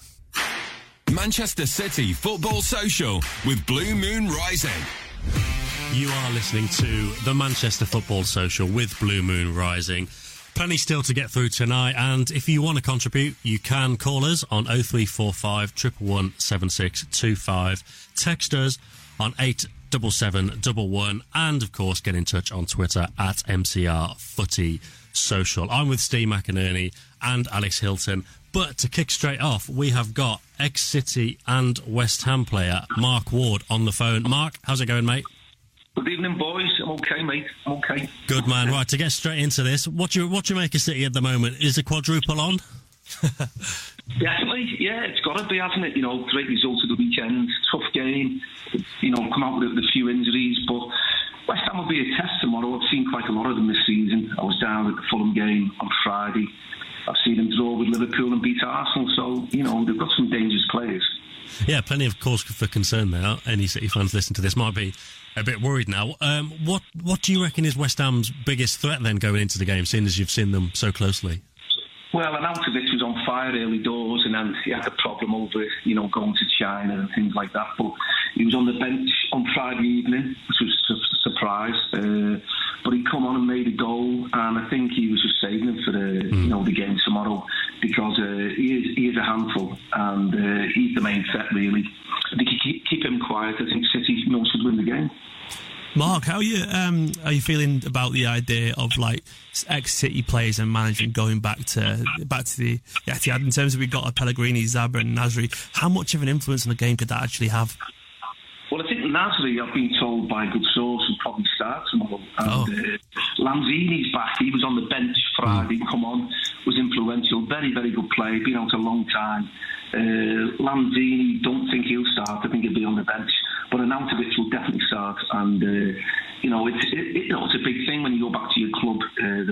Manchester City Football Social with Blue Moon Rising. You are listening to the Manchester Football Social with Blue Moon Rising. Plenty still to get through tonight, and if you want to contribute, you can call us on oh three four five, one one one, seven six two five. Text us on eight seven seven one one, and of course get in touch on Twitter at M C R Footy Social. I'm with Steve McInerney and Alex Hilton, but to kick straight off, we have got ex-City and West Ham player Mark Ward on the phone. Mark, how's it going, mate? Good evening, boys. I'm okay, mate. I'm okay. Good, man. Right, to get straight into this, what do you, what do you make of City at the moment? Is the quadruple on? Definitely, yeah. It's got to be, hasn't it? You know, great result of the weekend. Tough game. You know, come out with a few injuries, but West Ham will be a test tomorrow. I've seen quite a lot of them this season. I was down at the Fulham game on Friday. I've seen them draw with Liverpool and beat Arsenal, so, you know, they've got some dangerous players. Yeah, plenty of cause for concern there. Any City fans listening to this might be a bit worried now. Um, what what do you reckon is West Ham's biggest threat then going into the game, seeing as you've seen them so closely? Well, Arnautovic was on fire early doors, and then he had a problem over, you know, going to China and things like that. But he was on the bench on Friday evening, which was a surprise. Uh, but he come on and made a goal, and I think he was just saving him for the, mm. you know, the game tomorrow, because uh, he is he is a handful, and uh, he's the main threat really. I think you keep, keep him quiet. I think City knows should win the game. Mark, how are you? Um, are you feeling about the idea of like ex-City players and management going back to back to the Etihad? In terms of we've got a Pellegrini, Zabra, and Nasri, how much of an influence on the game could that actually have? Well, I think Nasri, I've been told by a good source, will probably start tomorrow. And oh. uh, Lanzini's back. He was on the bench Friday. Mm. Come on, was influential. Very, very good player. Been out a long time. Uh, Lanzini, don't think he'll start. I think he'll be on the bench. But Arnautovic will definitely start. And, uh, you know, it's, it, it, you know, it's a big thing.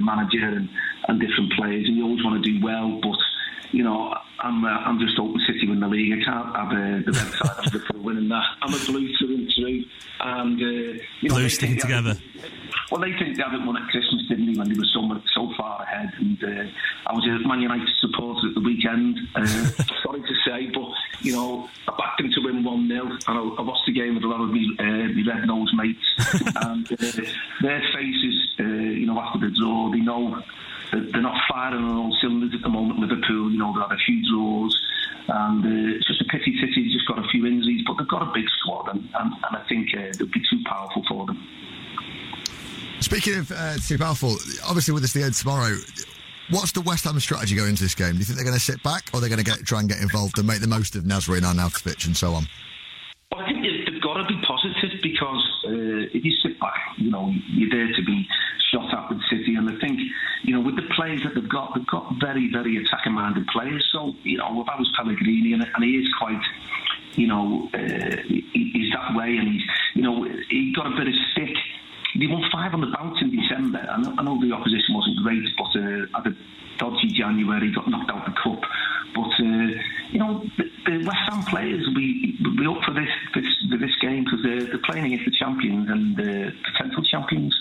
manager and, and different players, and you always want to do well, but you know, I'm uh, I'm just hoping City win the league. I can't have uh, the red side of the for winning that. I'm a Blue through and through, and uh, you know, Blue sticking together. Well, they think they haven't won at Christmas, didn't they, when they were so much, so far ahead? And uh, I was a Man United supporter at the weekend. Uh, sorry to say, but you know, I backed them to win one nil, and I, I watched the game with a lot of me, uh, me red-nosed mates, and uh, their faces, uh, you know, after the draw, they know. They're not firing on all cylinders at the moment. Liverpool, you know, they've had a few draws, and uh, it's just a pity City's just got a few injuries, but they've got a big squad, and, and, and I think uh, they'll be too powerful for them. Speaking of uh, too powerful, obviously with this the end tomorrow, what's the West Ham strategy going into this game? Do you think they're going to sit back, or they're going to get try and get involved and make the most of Nasri and Arnautovic and so on? Well, I think they've got to be positive, because uh, if you sit back, you know, you're there to be shot at with City, and I think, you know, with the players that they've got, they've got very, very attacking-minded players. So, you know, if I was Pellegrini, and, and he is quite, you know, uh, he, he's that way, and he's, you know, he got a bit of stick. He won five on the bounce in December. I know, I know the opposition wasn't great, but uh, had a dodgy January, got knocked out the cup. But uh, you know, the, the West Ham players will be, will be up for this this, this game, because they're, they're playing against the champions and the potential champions.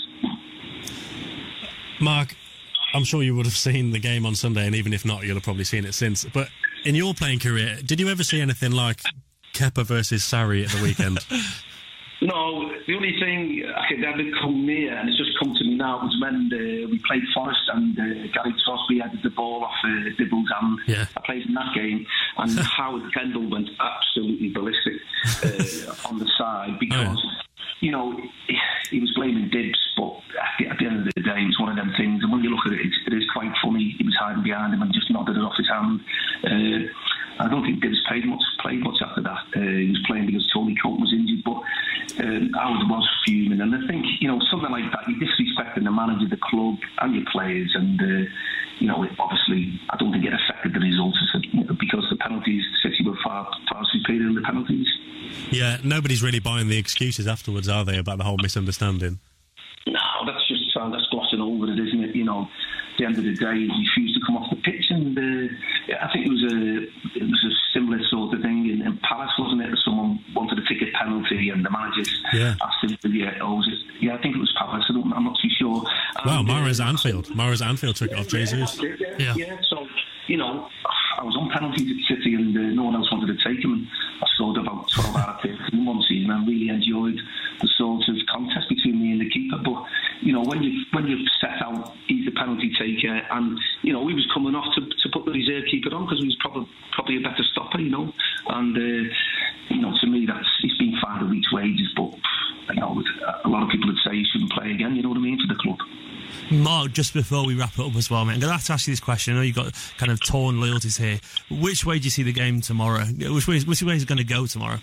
Mark, I'm sure you would have seen the game on Sunday, and even if not, you'll have probably seen it since. But in your playing career, did you ever see anything like Kepa versus Sarri at the weekend? No, the only thing I could ever come near, and it's just come to me now, was when uh, we played Forest and uh, Gary Crosby headed the ball off uh, Dibble's hand. Yeah. I played in that game, and Howard Kendall went absolutely ballistic uh, on the side, because, oh, yeah. you know, he, he was blaming Dibbs, but at the, at the end of the day, it was one of them things, and when you look at it, it, it is quite funny. He was hiding behind him and just nodded it off his hand. Uh, I don't think Dibbs played much, played much after that. Uh, he was playing because Tony Coton was injured, but um, Howard was fuming. And I think, you know, something like that, you're disrespecting the manager, the club, and your players. And, uh, you know, it, obviously, I don't think it affected the results, because the penalties, City were far, far superior in the penalties. Yeah, nobody's really buying the excuses afterwards, are they, about the whole misunderstanding? No, that's just uh, that's glossing over it, isn't it? You know, at the end of the day, he refused to come off the pitch, and uh, I think it was a it was a similar sort of thing in, in Palace, wasn't it? Someone wanted to take a penalty, and the manager yeah. asked him, "Yeah, oh, was it? Yeah, I think it was Palace. I don't, I'm not too sure." Wow, and, Mahrez uh, Anfield, Mahrez Anfield took it off Jesus. Yeah, yeah, yeah. yeah, so you know, I was on penalties at City, and uh, no one else wanted to take them. And I scored about twelve out of fifteen in one season, and really enjoyed the sort of contest between me and the keeper. But you know, when you when you set out, he's the penalty taker, and you know, he was coming off to, to put the reserve keeper on, because he was probably probably a better stopper, you know. And uh, you know, to me, that's he's been fined a week's wages, but you know, a lot of people would say he shouldn't play again. You know what I mean, for the club. Mark, just before we wrap it up as well, mate, I'm going to have to ask you this question. I know you've got kind of torn loyalties here. Which way do you see the game tomorrow? Which way, which way is it going to go tomorrow?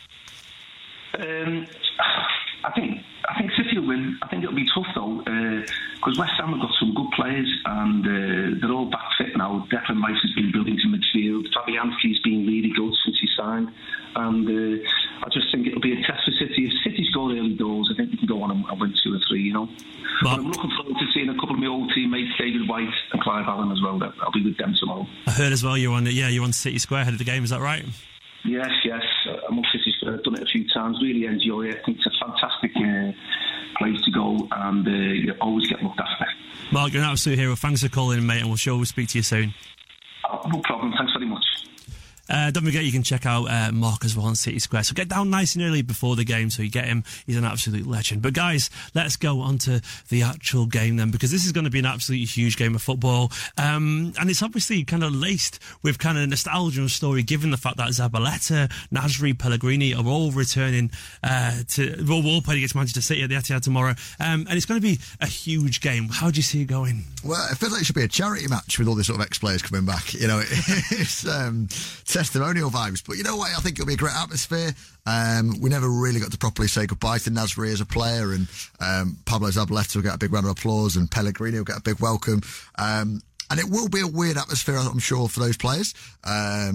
Um, I think I think City will win. I think it'll be tough though, because uh, West Ham have got some good players, and uh, they're all back fit now. Declan Rice has been building to midfield. Fabianski's been really good since he signed, and uh, I just think it'll be a test for City. If City score early doors, I think they can go on and, and win two or three. You know, but I'm looking forward to seeing a couple of my old teammates, David White and Clive Allen as well. I'll be with them tomorrow. I heard as well you're on. Yeah, you're on City Square ahead of the game. Is that right? Yes, yes. I'm on City Square. I've done it a few times. Really enjoy it. I think it's a fantastic uh, place to go, and uh, you always get looked after. Mark, you're an absolute hero. Thanks for calling in, mate, and we'll sure we'll speak to you soon. Oh, no problem. Thanks very much. Uh, don't forget you can check out uh, Mark as well on City Square. So get down nice and early before the game so you get him. He's an absolute legend. But guys, let's go on to the actual game then, because this is going to be an absolutely huge game of football. Um, and it's obviously kind of laced with kind of nostalgia and story, given the fact that Zabaleta, Nasri, Pellegrini are all returning uh, to, we'll all play against Manchester City at the Etihad tomorrow. Um, and it's going to be a huge game. How do you see it going? Well, it feels like it should be a charity match with all these sort of ex-players coming back. You know, it's um, testimonial vibes. But you know what? I think it'll be a great atmosphere. Um, we never really got to properly say goodbye to Nasri as a player, and um, Pablo Zabaleta will get a big round of applause, and Pellegrini will get a big welcome. Um, and it will be a weird atmosphere, I'm sure, for those players. Um,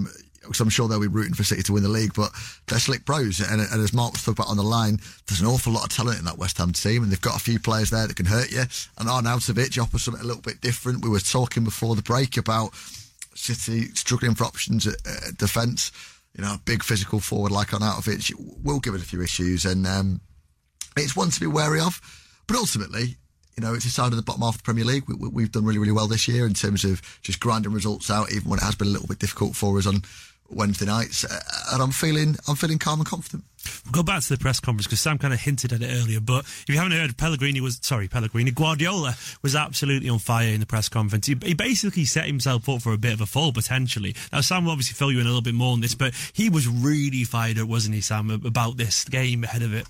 because I'm sure they'll be rooting for City to win the league, but they're slick pros, and, and as Mark was talking about on the line, there's an awful lot of talent in that West Ham team, and they've got a few players there that can hurt you, and Arnautovic offers something a little bit different. We were talking before the break about City struggling for options at, at defence. You know, a big physical forward like Arnautovic will give it a few issues, and um, it's one to be wary of, but ultimately, you know, it's a sign of the bottom half of the Premier League. We, we, we've done really, really well this year in terms of just grinding results out, even when it has been a little bit difficult for us on Wednesday nights. Uh, and I'm feeling, I'm feeling calm and confident. We'll go back to the press conference because Sam kind of hinted at it earlier. But if you haven't heard, Pellegrini was sorry, Pellegrini Guardiola was absolutely on fire in the press conference. He, he basically set himself up for a bit of a fall potentially. Now Sam will obviously fill you in a little bit more on this, but he was really fired up, wasn't he, Sam, about this game ahead of it?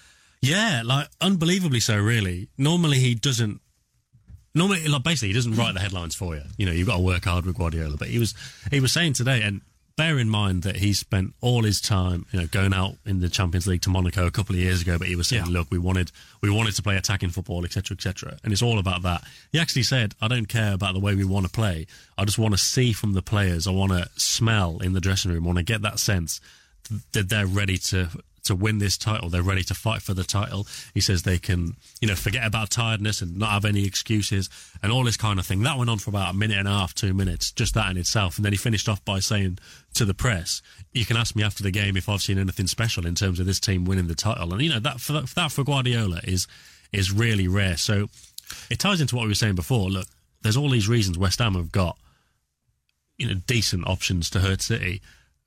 Yeah, like, unbelievably so, really. Normally he doesn't... Normally, like, basically, he doesn't write the headlines for you. You know, you've got to work hard with Guardiola. But he was he was saying today, and bear in mind that he spent all his time, you know, going out in the Champions League to Monaco a couple of years ago, but he was saying, yeah. look, we wanted we wanted to play attacking football, et cetera, et cetera. And it's all about that. He actually said, I don't care about the way we want to play. I just want to see from the players. I want to smell in the dressing room. I want to get that sense that they're ready to... to win this title. They're ready to fight for the title. He says they can, you know, forget about tiredness and not have any excuses and all this kind of thing. That went on for about a minute and a half, two minutes, just that in itself. And then he finished off by saying to the press, you can ask me after the game if I've seen anything special in terms of this team winning the title. And, you know, that for, that for Guardiola is, is really rare. So it ties into what we were saying before. Look, there's all these reasons West Ham have got, you know, decent options to hurt City.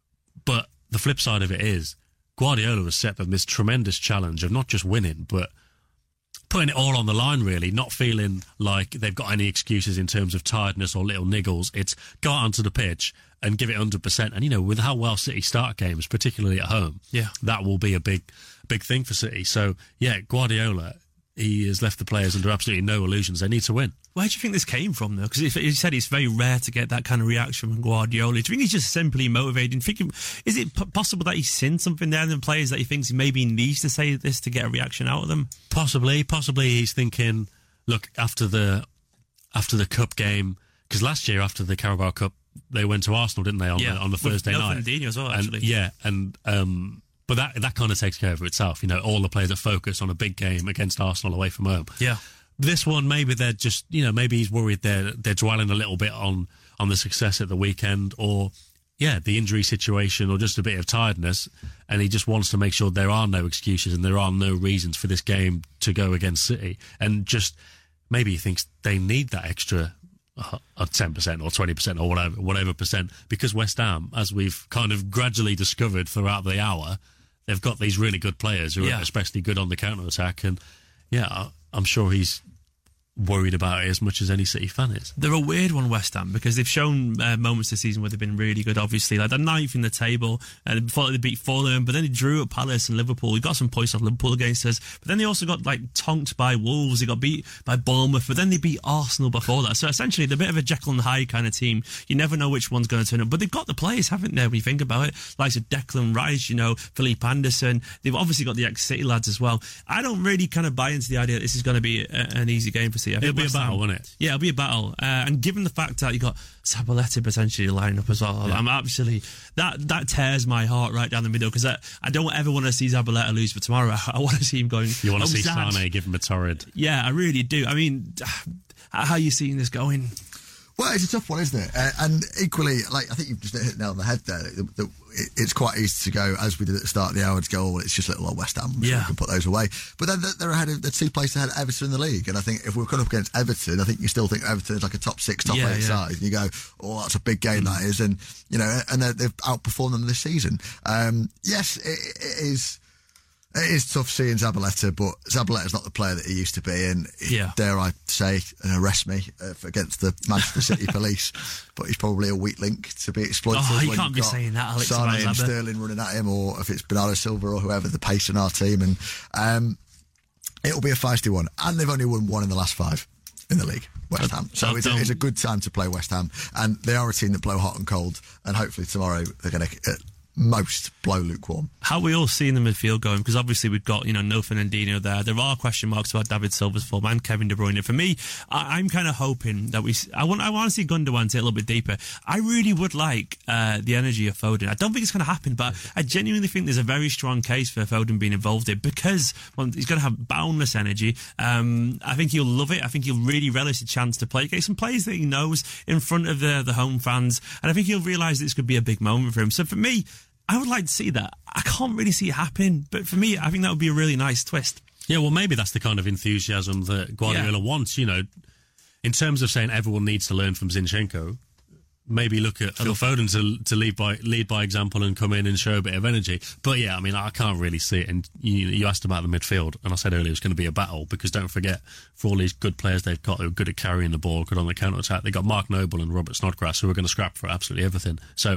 But the flip side of it is, Guardiola has set them this tremendous challenge of not just winning, but putting it all on the line, really, not feeling like they've got any excuses in terms of tiredness or little niggles. It's go out onto the pitch and give it one hundred percent. And, you know, with how well City start games, particularly at home, yeah, that will be a big, big thing for City. So, yeah, Guardiola, he has left the players under absolutely no illusions. They need to win. Where do you think this came from, though? Because he said it's very rare to get that kind of reaction from Guardiola. Do you think he's just simply motivated? Thinking, is it p- possible that he's seen something there in the players that he thinks he maybe needs to say this to get a reaction out of them? Possibly. Possibly he's thinking, look, after the after the Cup game, because last year after the Carabao Cup, they went to Arsenal, didn't they, on, yeah, the, on the Thursday night? With Fernandinho as well, actually. And, yeah, and... Um, But that that kind of takes care of itself. You know, all the players are focused on a big game against Arsenal away from home. Yeah. This one, maybe they're just, you know, maybe he's worried they're, they're dwelling a little bit on, on the success at the weekend or, yeah, the injury situation or just a bit of tiredness. And he just wants to make sure there are no excuses and there are no reasons for this game to go against City. And just maybe he thinks they need that extra uh, ten percent or twenty percent or whatever, whatever percent because West Ham, as we've kind of gradually discovered throughout the hour, they've got these really good players who yeah. are especially good on the counter-attack. And, yeah, I'm sure he's worried about it as much as any City fan is. They're a weird one, West Ham, because they've shown uh, moments this season where they've been really good, obviously. Like, they're ninth in the table, and before they beat Fulham, but then they drew at Palace and Liverpool. They got some points off Liverpool against us, but then they also got, like, tonked by Wolves. They got beat by Bournemouth, but then they beat Arsenal before that. So, essentially, they're a bit of a Jekyll and Hyde kind of team. You never know which one's going to turn up, but they've got the players, haven't they, when you think about it? Like Declan Rice, you know, Philippe Anderson. They've obviously got the ex-City lads as well. I don't really kind of buy into the idea that this is going to be a, an easy game for City. It'll be a battle, won't it? Yeah, it'll be a battle. Uh, and given the fact that you got Zabaleta potentially lining up as well, yeah. I'm absolutely that that tears my heart right down the middle because I, I don't ever want to see Zabaleta lose for tomorrow. I, I want to see him going. You want to oh, see Zad. Sane give him a torrid? Yeah, I really do. I mean, how are you seeing this going? Well, it's a tough one, isn't it? Uh, and equally, like I think you've just hit the nail on the head there. The, the, it, it's quite easy to go, as we did at the start of the hour, to go, oh, well, it's just little old West Ham. So yeah. we can put those away. But then they're ahead of the two places ahead of Everton in the league. And I think if we're coming up against Everton, I think you still think Everton is like a top six, top yeah, eight yeah. side. And you go, oh, that's a big game, mm. that is. And, you know, and they've outperformed them this season. Um, yes, it, it is. It is tough seeing Zabaleta, but Zabaleta's not the player that he used to be, and yeah. dare I say, and arrest me uh, against the Manchester City police, but he's probably a weak link to be exploited. Oh, you when can't be saying that, Alex. Sane and Sterling running at him, or if it's Bernardo Silva or whoever, the pace in our team, and um, it'll be a feisty one. And they've only won one in the last five in the league, West Ham. So it's a, it's a good time to play West Ham, and they are a team that blow hot and cold, and hopefully tomorrow they're going to... Uh, most blow lukewarm. How are we all seeing the midfield going? Because obviously we've got, you know, no Fernandinho there. There are question marks about David Silva's form and Kevin De Bruyne. For me, I, I'm kind of hoping that we... I want I want to see Gundogan take a little bit deeper. I really would like uh, the energy of Foden. I don't think it's going to happen, but I genuinely think there's a very strong case for Foden being involved in, because well, he's going to have boundless energy. Um, I think he'll love it. I think he'll really relish the chance to play against some players that he knows in front of the, the home fans. And I think he'll realise this could be a big moment for him. So for me, I would like to see that. I can't really see it happen, but for me, I think that would be a really nice twist. Yeah, well, maybe that's the kind of enthusiasm that Guardiola yeah. wants, you know, in terms of saying everyone needs to learn from Zinchenko. Maybe look at Phil Foden to to lead by lead by example and come in and show a bit of energy. But yeah, I mean, I can't really see it. And you, you asked about the midfield, and I said earlier it's going to be a battle, because don't forget, for all these good players they've got who are good at carrying the ball, good on the counter attack, they've got Mark Noble and Robert Snodgrass who are going to scrap for absolutely everything. So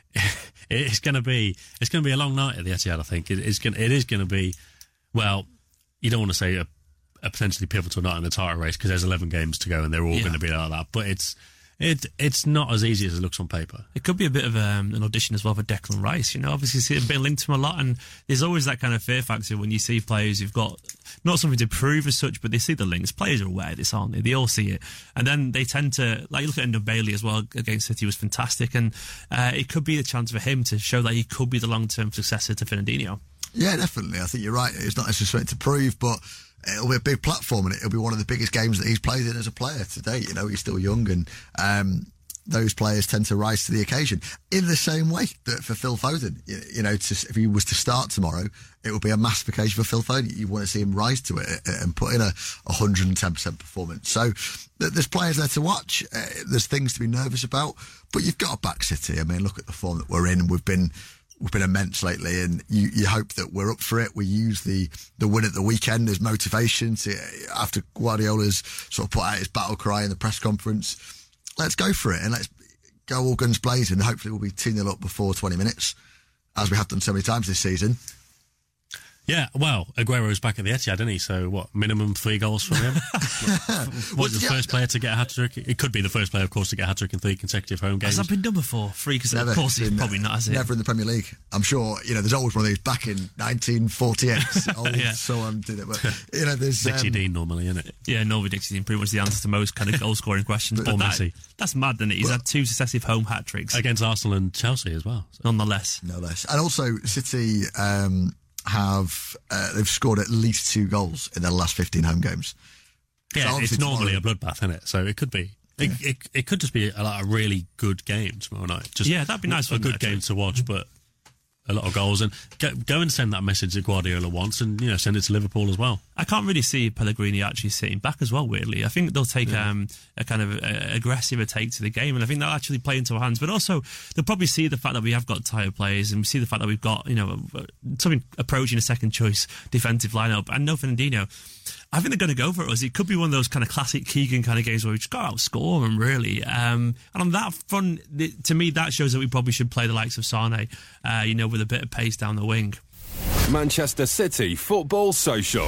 it's going to be it's going to be a long night at the Etihad. I think it, it's going it is going to be, well, you don't want to say a, a potentially pivotal night in the title race, because there's eleven games to go and they're all yeah. going to be like that. But it's it it's not as easy as it looks on paper. It could be a bit of um, an audition as well for Declan Rice. You know, obviously see it been linked to him a lot, and there's always that kind of fear factor when you see players who've got not something to prove as such, but they see the links. Players are aware of this, aren't they? They all see it, and then they tend to, like, look at Endo Bailey as well against City, was fantastic, and uh, it could be a chance for him to show that he could be the long-term successor to Fernandinho. Yeah, definitely. I think you're right. It's not necessarily to prove, but it'll be a big platform, and it'll be one of the biggest games that he's played in as a player to date. You know, he's still young, and um, those players tend to rise to the occasion in the same way that for Phil Foden, you, you know, to, if he was to start tomorrow, it would be a massive occasion for Phil Foden. You want to see him rise to it and put in a one hundred ten percent performance. So there's players there to watch. Uh, there's things to be nervous about, but you've got to back City. I mean, look at the form that we're in. We've been We've been immense lately, and you, you hope that we're up for it. We use the, the win at the weekend as motivation to, after Guardiola's sort of put out his battle cry in the press conference. Let's go for it, and let's go all guns blazing. Hopefully we'll be two nil up before twenty minutes, as we have done so many times this season. Yeah, well, Aguero's back at the Etihad, isn't he? So, what, minimum three goals from him? What's well, the yeah, first player to get a hat-trick? It could be the first player, of course, to get a hat-trick in three consecutive home games. Has that been done before? Three consecutive? Of course, it's probably not, has it? Never in the Premier League. I'm sure, you know, there's always one of these back in nineteen forty-eight. Old yeah. someone did it. But, you know, there's... Dixie um, Dean normally, isn't it? Yeah, normally Dixie Dean, pretty much the answer to most kind of goal-scoring questions. But, or that, Messi. That's mad, isn't it? He's but, had two successive home hat-tricks. Against Arsenal and Chelsea as well. So. Nonetheless. No less. And also, City... Um, have uh, they've scored at least two goals in their last fifteen home games. Yeah, so it's normally tomorrow, a bloodbath, isn't it? So it could be. It, yeah. it, it could just be a, like a really good game tomorrow night. Just yeah, that'd be nice. A good game to watch, but a lot of goals. And go, go and send that message that Guardiola wants, and you know, send it to Liverpool as well. I can't really see Pellegrini actually sitting back as well, weirdly. I think they'll take yeah. um, a kind of uh, aggressive take to the game, and I think they'll actually play into our hands. But also, they'll probably see the fact that we have got tired players, and we see the fact that we've got, you know, something approaching a second choice defensive lineup, and no Fernandinho. I think they're going to go for us. It could be one of those kind of classic Keegan kind of games where we just got to outscore them, really. Um, and on that front, the, to me, that shows that we probably should play the likes of Sane, uh, you know, with a bit of pace down the wing. Manchester City Football Social.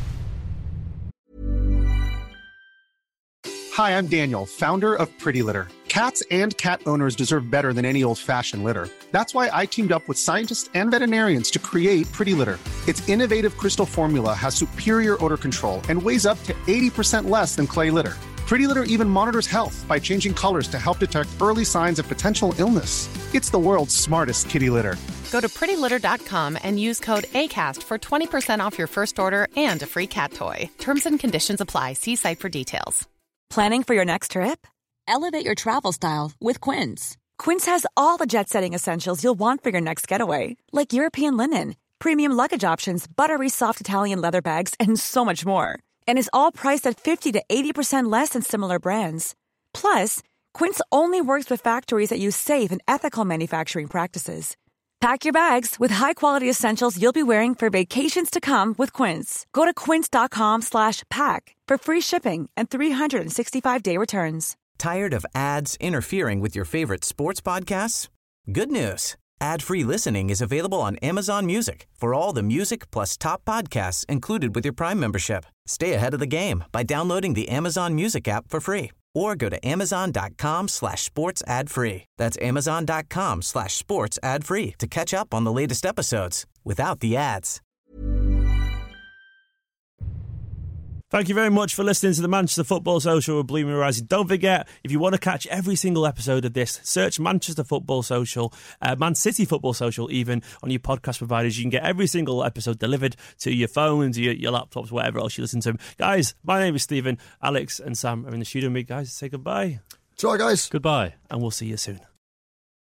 Hi, I'm Daniel, founder of Pretty Litter. Cats and cat owners deserve better than any old-fashioned litter. That's why I teamed up with scientists and veterinarians to create Pretty Litter. Its innovative crystal formula has superior odor control and weighs up to eighty percent less than clay litter. Pretty Litter even monitors health by changing colors to help detect early signs of potential illness. It's the world's smartest kitty litter. Go to pretty litter dot com and use code ACAST for twenty percent off your first order and a free cat toy. Terms and conditions apply. See site for details. Planning for your next trip? Elevate your travel style with Quince. Quince has all the jet-setting essentials you'll want for your next getaway, like European linen, premium luggage options, buttery soft Italian leather bags, and so much more. And is all priced at fifty to eighty percent less than similar brands. Plus, Quince only works with factories that use safe and ethical manufacturing practices. Pack your bags with high-quality essentials you'll be wearing for vacations to come with Quince. Go to quince.com slash pack for free shipping and three sixty-five day returns. Tired of ads interfering with your favorite sports podcasts? Good news. Ad-free listening is available on Amazon Music for all the music plus top podcasts included with your Prime membership. Stay ahead of the game by downloading the Amazon Music app for free or go to amazon.com slash sports ad free. That's amazon.com slash sports ad free to catch up on the latest episodes without the ads. Thank you very much for listening to the Manchester Football Social with Blue Moon Rising. Don't forget, if you want to catch every single episode of this, search Manchester Football Social, uh, Man City Football Social even, on your podcast providers. You can get every single episode delivered to your phones, your, your laptops, whatever else you listen to. Guys, my name is Stephen. Alex and Sam are in the studio with me. Guys, say goodbye. Ciao, guys. Goodbye. And we'll see you soon.